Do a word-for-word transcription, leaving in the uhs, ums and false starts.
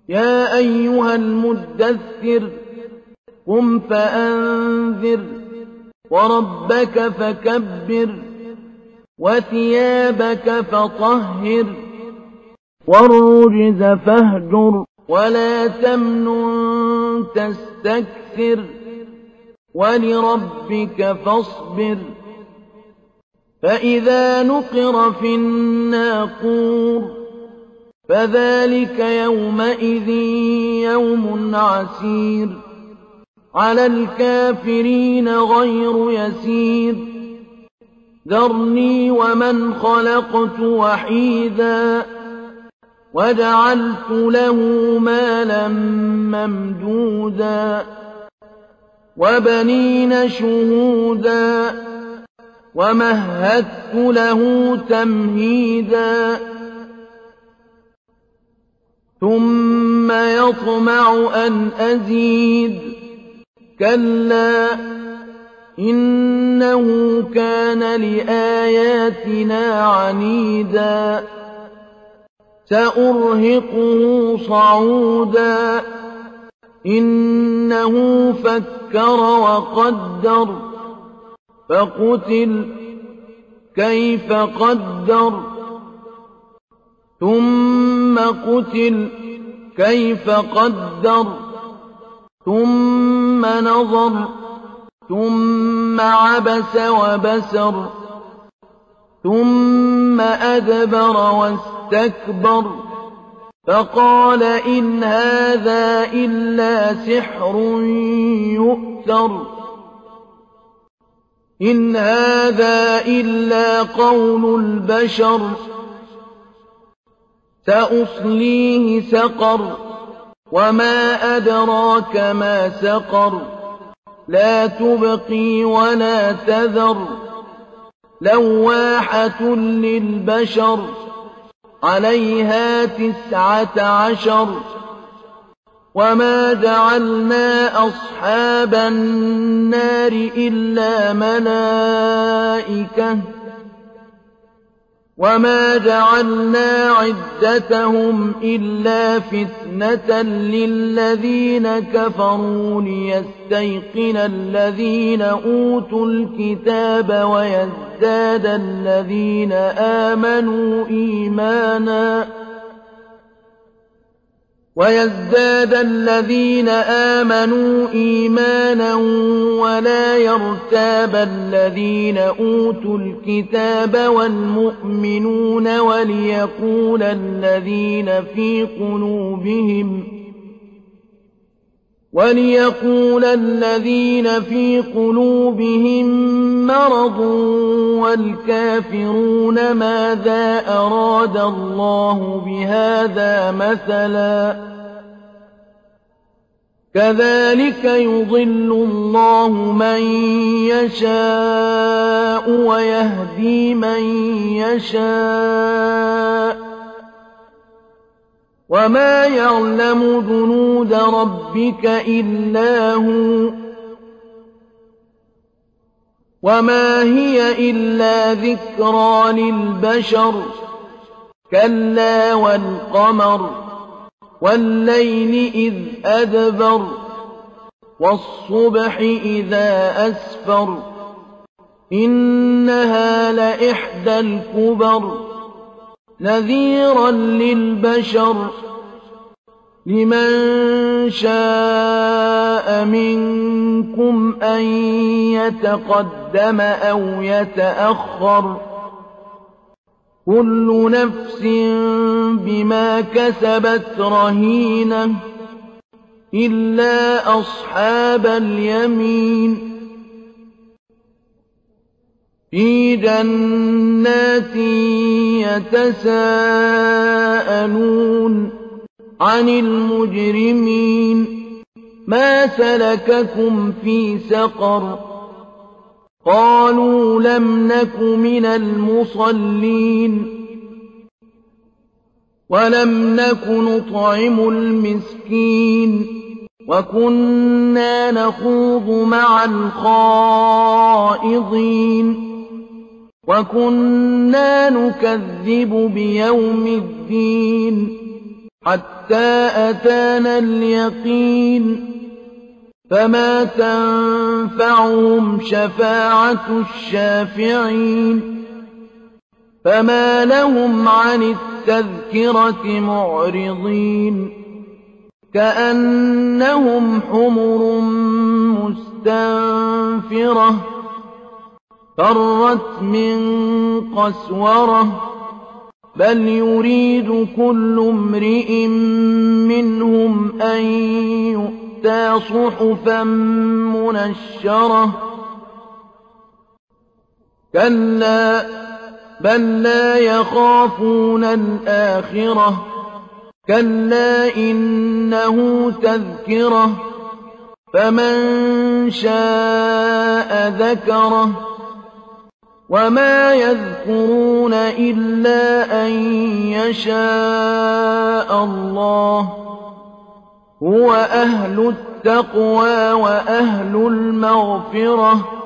يا أيها المدثر قم فأنذر وربك فكبر وثيابك فطهر والرجز فاهجر ولا تمنن تستكثر ولربك فاصبر فإذا نقر في الناقور فذلك يومئذ يوم عسير على الكافرين غير يسير ذرني ومن خلقت وحيدا وجعلت له مالا ممدودا وبنين شهودا ومهدت له تمهيدا ثم يطمع أن أزيد كلا إنه كان لآياتنا عنيدا سأرهقه صعودا إنه فكر وقدر فقتل كيف قدر ثم قتل كيف قدر ثم نظر ثم عبس وبسر ثم أدبر واستكبر فقال إن هذا إلا سحر يؤثر إن هذا إلا قول البشر سأصليه سقر وما أدراك ما سقر لا تبقي ولا تذر لواحة للبشر عليها تسعة عشر وما جعلنا أصحاب النار إلا ملائكة وما جعلنا عدتهم إلا فتنة للذين كفروا ليستيقن الذين أوتوا الكتاب ويزداد الذين آمنوا إيمانا ويزداد الذين آمنوا إيمانا ولا يرتاب الذين أوتوا الكتاب والمؤمنون وليقول الذين في قلوبهم وليقول الذين في قلوبهم مرض والكافرون ماذا أراد الله بهذا مثلا كذلك يضل الله من يشاء ويهدي من يشاء وما يعلم جنود ربك إلا هو وما هي إلا ذكرى للبشر كلا والقمر والليل إذ أدبر والصبح إذا أسفر إنها لإحدى الكبر نذيرا للبشر لمن شاء منكم أن يتقدم أو يتأخر كل نفس بما كسبت رهينة إلا أصحاب اليمين في جنات يتساءلون عن المجرمين ما سلككم في سقر قالوا لم نك من المصلين ولم نك نطعم المسكين وكنا نخوض مع الخائضين وكنا نكذب بيوم الدين حتى أتانا اليقين فما تنفعهم شفاعة الشافعين فما لهم عن التذكرة معرضين كأنهم حمر مستنفرة فرت من قسورة بل يريد كل امرئ منهم أن يؤتى صحفا منشرة كلا بل لا يخافون الآخرة كلا إنه تذكرة فمن شاء ذكره وما يذكرون إلا أن يشاء الله هو أهل التقوى وأهل المغفرة